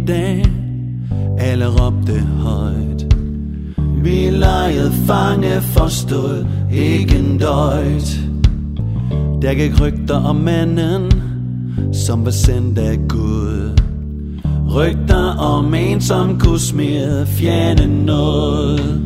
dag, alle råbte højt. Vi legede fange, forstod ikke en døjt. Der gik rygter om manden, som var sendt af Gud. Rygter om en, som kunne smide fjenden noget.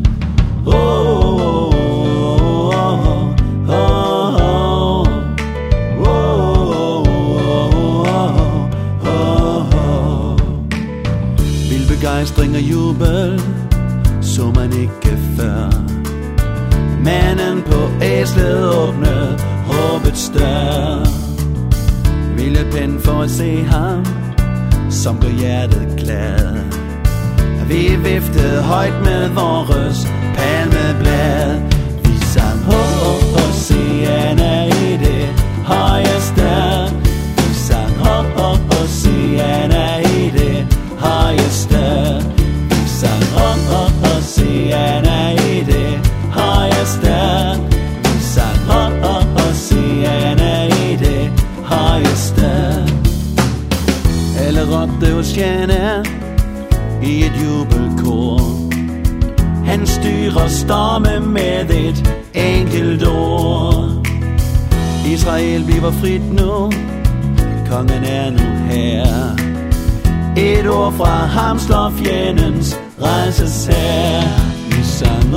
Vild begejstring og jubel så man ikke før. Manden på æslet åbnede håbets dør. Ville pæn for at se ham, som gør hjertet glad. Vi viftede højt med vores palmeblad. Vi sang Hosianna i det højeste. Vi sang Hosianna i det højeste. Vi sang Hosianna i det højeste. Vi sang Hosianna i det højeste. Alle råbte Hosianna i et jubelkor. Han styrer storme med et enkelt ord. Israel bliver frit nu, kongen er nu her. Et ord fra ham slår fjendens rædselshær. Vi sang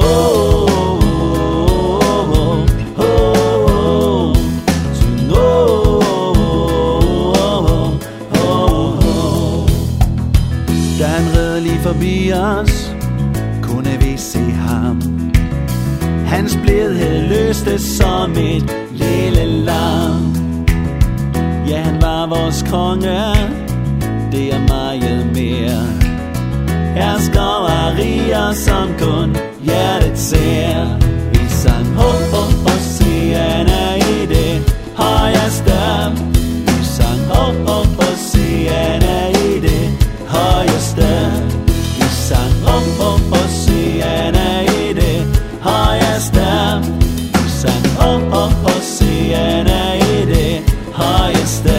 da han red lige forbi os, kunne vi se ham. Hans blidhed løste som et lille lam. Ja, han var vores konge, det er meget mere. Hersker og riger, som kun hjertet ser. Vi sang Hosianna i det højeste. Vi sang Hosianna i det højeste. Vi sang Hosianna i det højeste. Vi sang Hosianna i det højeste.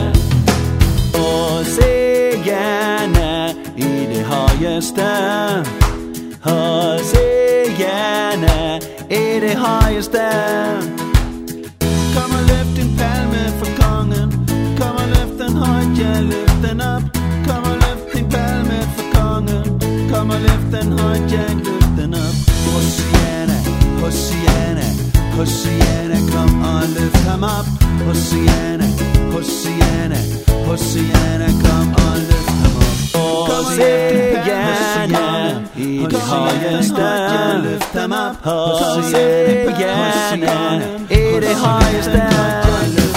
Hosianna i det højeste. Hosianna i det højeste. Kom og løft din palme for kongen. Kom og løft den højt, ja, løft den op. Kom og løft din palme for kongen. Kom og løft den højt, ja, løft den op. Hosianna, Hosianna, Hosianna, kom og løft ham op. Hosianna, Hosianna, Hosianna, kom og løft ham op. Hosianna i det højeste. Løft ham op. Hosianna i det højeste.